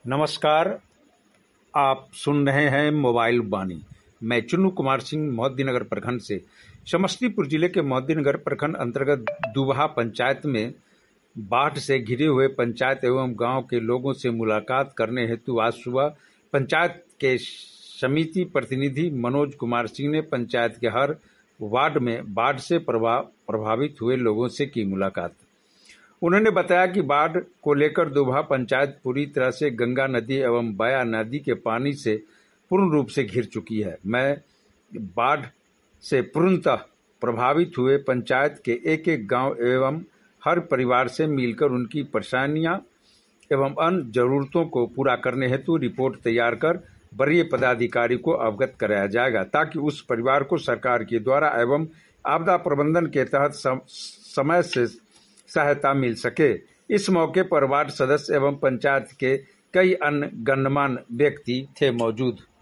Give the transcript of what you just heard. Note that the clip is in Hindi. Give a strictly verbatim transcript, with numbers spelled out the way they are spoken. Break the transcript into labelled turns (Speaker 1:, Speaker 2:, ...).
Speaker 1: नमस्कार। आप सुन रहे हैं मोबाइल वाणी। मैं चुन्नू कुमार सिंह मोहद्दीनगर प्रखंड से। समस्तीपुर जिले के मोहद्दीनगर प्रखंड अंतर्गत दुबहा पंचायत में बाढ़ से घिरे हुए पंचायत एवं गांव के लोगों से मुलाकात करने हेतु आज सुबह पंचायत के समिति प्रतिनिधि मनोज कुमार सिंह ने पंचायत के हर वार्ड में बाढ़ से प्रभावित हुए लोगों से की मुलाकात। उन्होंने बताया कि बाढ़ को लेकर दुबहा पंचायत पूरी तरह से गंगा नदी एवं बया नदी के पानी से पूर्ण रूप से घिर चुकी है। मैं बाढ़ से पूर्णतः प्रभावित हुए पंचायत के एक एक गांव एवं हर परिवार से मिलकर उनकी परेशानियां एवं अन्य जरूरतों को पूरा करने हेतु रिपोर्ट तैयार कर वरीय पदाधिकारी को अवगत कराया जाएगा, ताकि उस परिवार को सरकार के द्वारा एवं आपदा प्रबंधन के तहत समय से सहायता मिल सके। इस मौके पर वार्ड सदस्य एवं पंचायत के कई अन्य गणमान्य व्यक्ति थे मौजूद।